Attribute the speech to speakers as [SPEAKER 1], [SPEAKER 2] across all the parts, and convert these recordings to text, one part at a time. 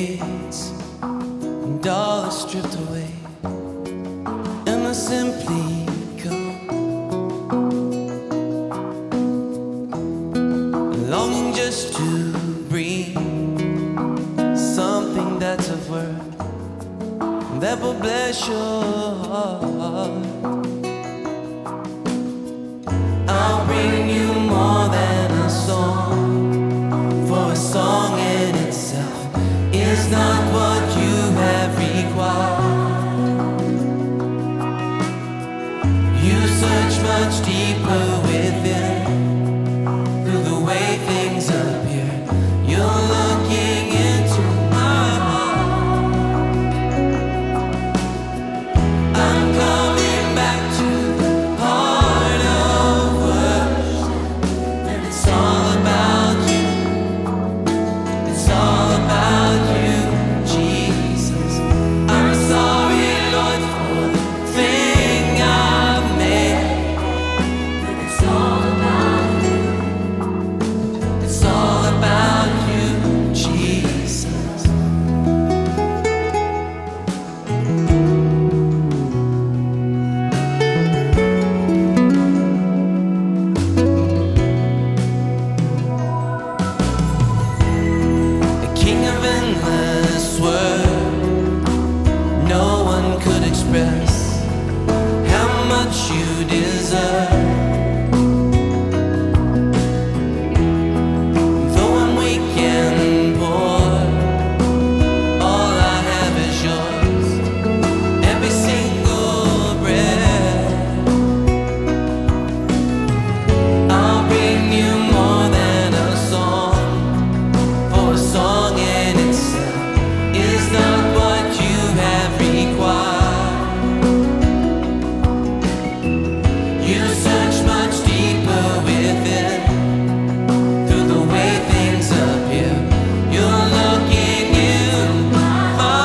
[SPEAKER 1] fades and all is stripped away, and I simply come longing just to bring something that's of worth that will bless your heart. I'll bring you more than a song, for a song in itself is not what you have required. You search much deeper within, through the way things appear. You're looking into my heart. I'm coming back to the heart of worship, and it's all about you. It's all about you, Jesus. I'm sorry, Lord, for the thing I've made, but it's all about you. It's all about you, Jesus. The King of endless word, no one could express how much you deserve. Though I'm weak and poor, all I have is yours, every single breath. I'll bring you more than a song, for a song in itself is not what you have required. You search much deeper within, through the way things appear. You're looking in my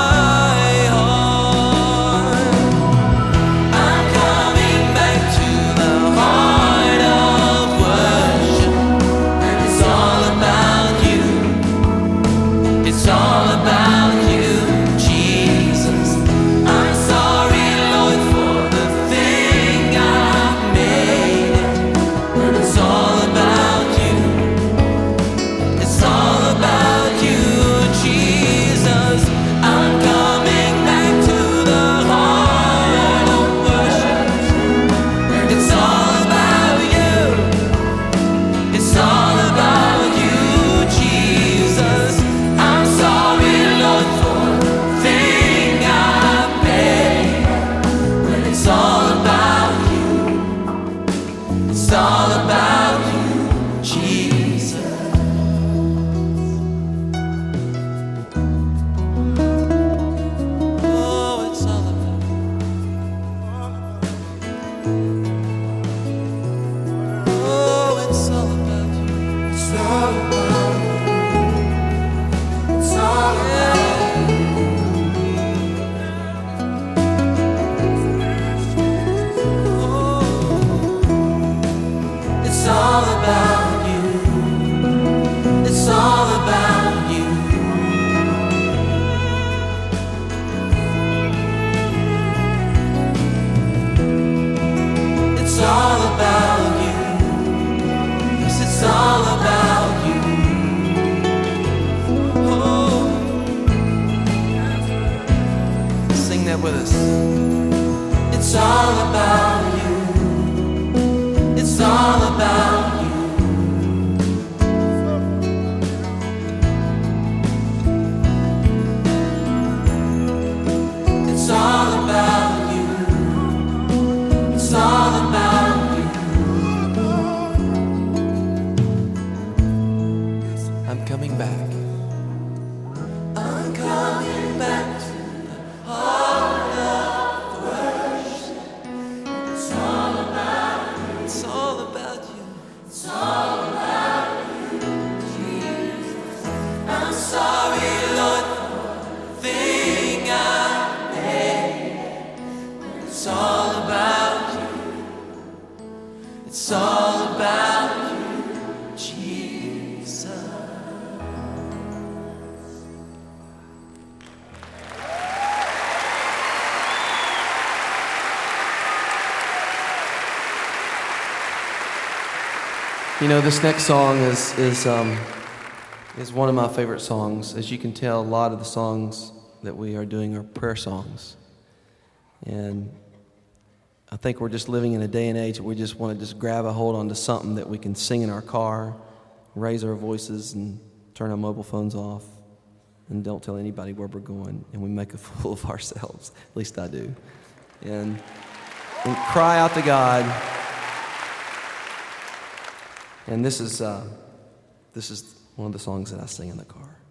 [SPEAKER 1] heart. I'm coming back to the heart of worship, and it's all about you. It's all about you, Jesus. I'm sorry, Lord, for the thing I've made, but it's all about you. It's all about you, Jesus. I'm coming back to the heart of worship. It's all about you. It's all about you, Jesus. I'm sorry, Lord, for the thing I've made, but it's all about you. It's all about you, Jesus. Oh, it's all about you. Oh, it's all about you. It's all about you. It's all about you. Oh, it's all about you. It's all about you. It's all about you. Yes, it's all about you. Oh, sing that with us. It's all about you. It's all about you. It's all about you. It's all about you. I'm coming back. I'm coming back to the heart of worship. You know, this next song is one of my favorite songs. As you can tell, a lot of the songs that we are doing are prayer songs. And I think we're just living in a day and age where we just want to just grab a hold onto something that we can sing in our car, raise our voices, and turn our mobile phones off, and don't tell anybody where we're going, and we make a fool of ourselves. At least I do. And cry out to God. And this is one of the songs that I sing in the car.